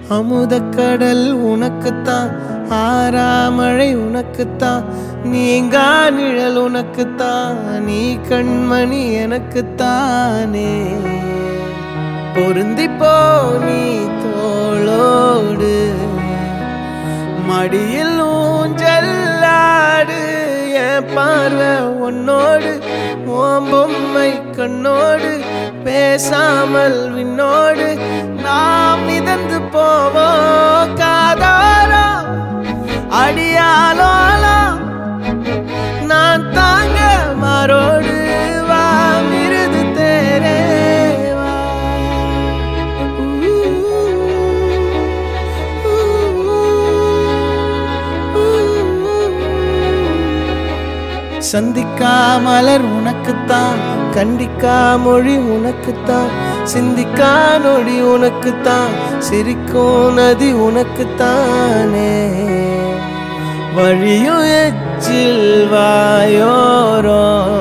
அமுதக்கடல் உனக்குத்தான், ஆறாமழை உனக்குத்தான், நீங்கா நிழல் உனக்குத்தான், நீ கண்மணி எனக்குத்தானே. பொருந்திப்போ நீ தோளோடு, மடியில் ஊஞ்சல்லாடு, என் பார்வை உன்னோடு, ஓம் பொம்மை கண்ணோடு, பேசாமல் விண்ணோடு நாம் மிதந்து போவோம் காதாரோ அடியாலோலோ. நான் தாங்க மாறோடு வா மிருது தேரே வா. சந்திக்கா மலர் உனக்குத்தான், கண்டிக்கா மொழி உனக்குத்தான், சிந்திக்கா நொடி உனக்குத்தான், சிரிக்கும் நதி உனக்குத்தானே. வழியும் எச்சில் வாயோரோ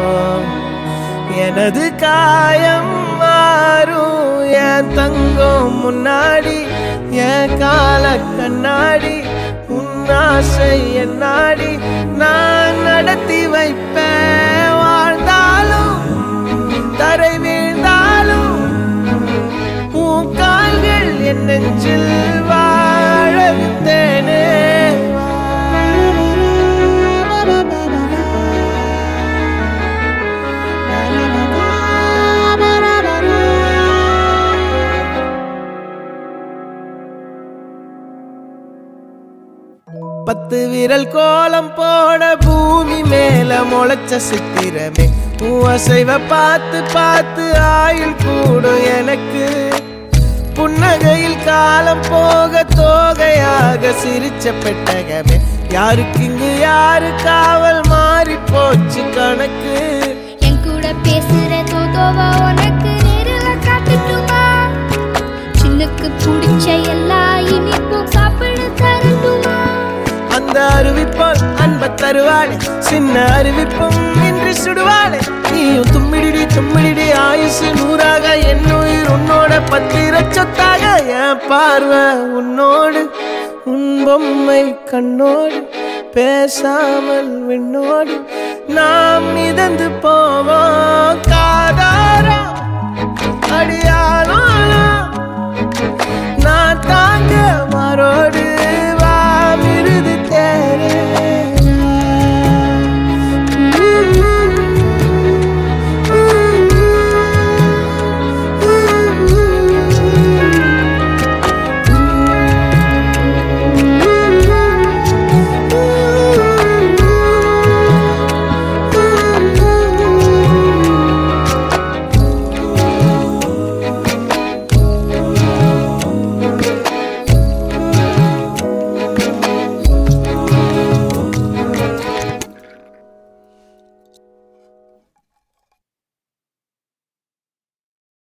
எனது காயம் மாறும், என் தங்கம் முன்னாடி என் கால கண்ணாடி, உன்னாசை என்னாடி நான் நடத்தி வைப்பேன். வாழ்ந்தாலும் தரை வீழ்ந்தாலும் உன் கால்கள் என் நெஞ்சில் வாழ விட்டேனே. பத்து விரல் கோலம் போட பூமி மேல முளைச்ச சித்திரமே, அசைவ பார்த்து பார்த்து ஆயுள் கூடும் எனக்கு. புன்னகையில் காலம் போக தோகையாக சிரிச்ச பெட்டகமே, யாருக்கு இங்கு யாரு காவல் மாறி போச்சு கணக்கு. என் கூட பேசுற தோதோவா உனக்கு நேரில் காட்டுட்டுமா, சின்னுக்கு பிடிச்ச எல்லா இனிப்பும் சாப்பிட தரட்டுமா. அந்த அறிவிப்பால் அன்ப தருவாளே, சின்ன அறிவிப்பும் இன்று சுடுவாளே. நீயும் தும்மிடி தும்மிடி ஆயுசு நூறாக, என் உயிர் உன்னோட பத்திர சொத்தாக. என் பார்வை உன்னோடு, உன் பொம்மை கண்ணோடு, பேசாமல் விண்ணோடு நாம் மிதந்து போவோம் காதாரா